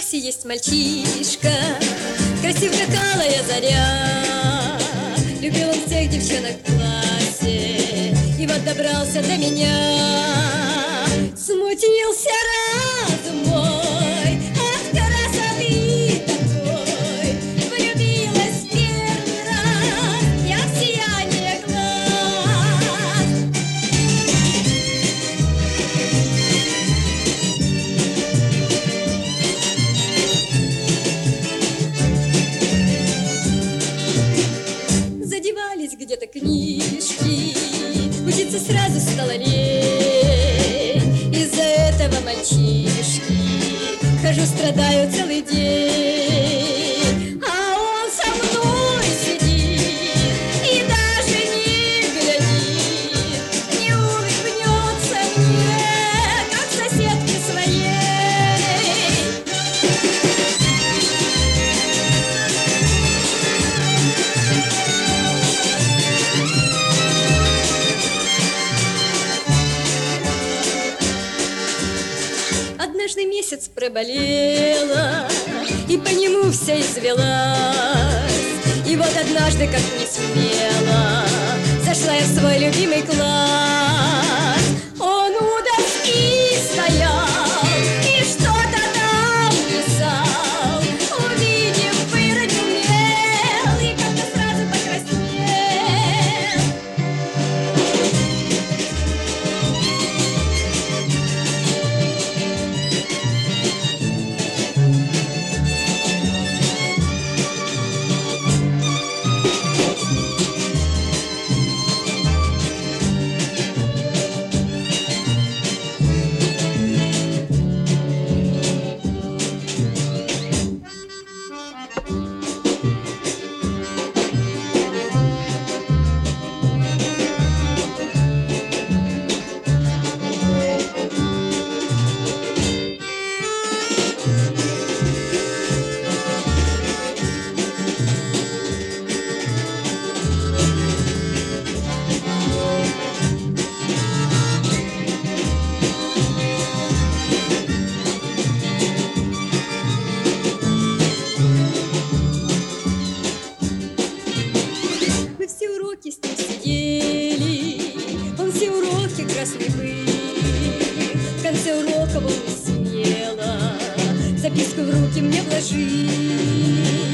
классе есть мальчишка, красив, как алая заря. Любил он всех девчонок в классе, и вот добрался до меня. Смутился разум мой от красоты такой, влюбилась первый раз я в сияние глаз. Задевались где-то книжки, учиться сразу стало лень. Из-за этого мальчишки хожу, страдаю целый день. А он со мной сидит и даже не глядит, не улыбнется мне, как соседке своей. Однажды месяц проболела, и по нему вся извелась. И вот однажды, как не смело, зашла я в свой любимый класс. Он у доски стоял и что-то там писал. Увидев, поразумел и как-то сразу покраснел. Мы все уроки с ним сидели, он все уроки красный был. В конце уроков он не смело записку в руки мне вложил.